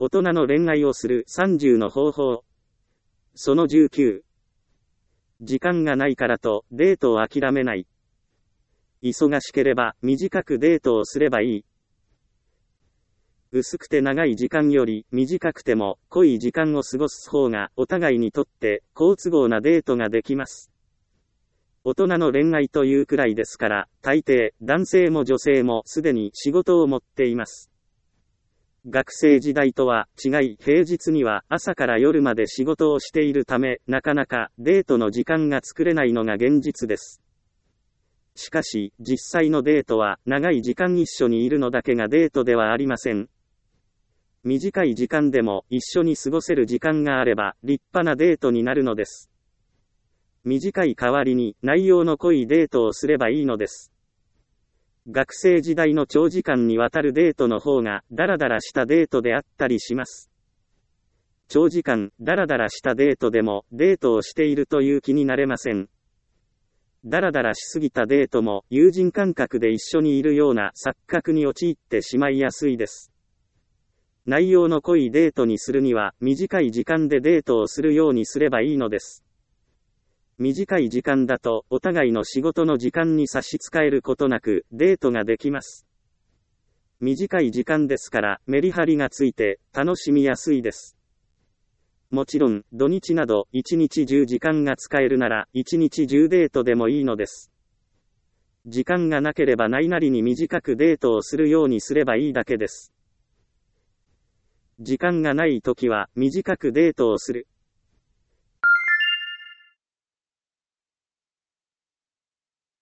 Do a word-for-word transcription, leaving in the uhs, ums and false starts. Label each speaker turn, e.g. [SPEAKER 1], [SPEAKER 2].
[SPEAKER 1] 大人の恋愛をするさんじゅうの方法。そのじゅうきゅう。時間がないからとデートを諦めない。忙しければ短くデートをすればいい。薄くて長い時間より短くても濃い時間を過ごす方がお互いにとって好都合なデートができます。大人の恋愛というくらいですから、大抵男性も女性もすでに仕事を持っています。学生時代とは違い、平日には朝から夜まで仕事をしているため、なかなかデートの時間が作れないのが現実です。しかし、実際のデートは長い時間一緒にいるのだけがデートではありません。短い時間でも一緒に過ごせる時間があれば立派なデートになるのです。短い代わりに内容の濃いデートをすればいいのです。学生時代の長時間にわたるデートの方がダラダラしたデートであったりします。長時間ダラダラしたデートでもデートをしているという気になれません。ダラダラしすぎたデートも友人感覚で一緒にいるような錯覚に陥ってしまいやすいです。内容の濃いデートにするには短い時間でデートをするようにすればいいのです。短い時間だとお互いの仕事の時間に差し支えることなくデートができます。短い時間ですからメリハリがついて楽しみやすいです。もちろん土日など一日中時間が使えるなら一日中デートでもいいのです。時間がなければないなりに短くデートをするようにすればいいだけです。時間がないときは短くデートをする。